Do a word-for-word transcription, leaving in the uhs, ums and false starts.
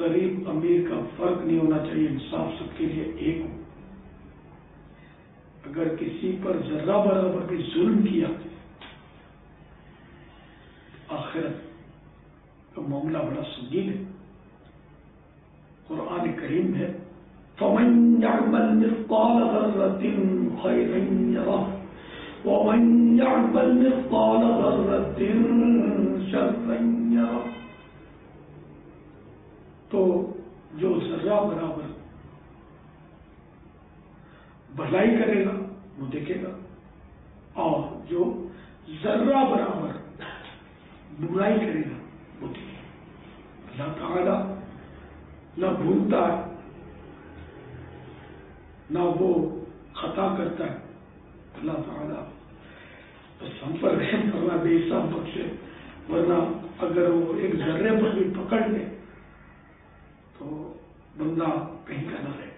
غریب امیر کا فرق نہیں ہونا چاہیے، انصاف سب کے لیے ایک ہو۔ اگر کسی پر ذرہ برابر بھی ظلم کیا آخرت کا معاملہ بڑا سنگین ہے۔ قرآن کریم ہے فَمَن يَعْمَلْ مِثْقَالَ ذَرَّةٍ خَيْرًا يَرَهُ وَمَن يَعْمَلْ مِثْقَالَ ذَرَّةٍ شَرًّا يَرَهُ۔ تو جو ذرہ برابر بھلائی کرے گا وہ دیکھے گا، اور جو ذرہ برابر برائی کرے گا وہ دیکھے گا۔ اللہ تعالی نہ بھولتا ہے نہ وہ خطا کرتا ہے۔ اللہ تعالیٰ بس ہم پر رحم کرنا، بے حساب بخشے، ورنہ اگر وہ ایک ذرے پر بھی پکڑ لے تو بندہ کہیں کا نہ رہے۔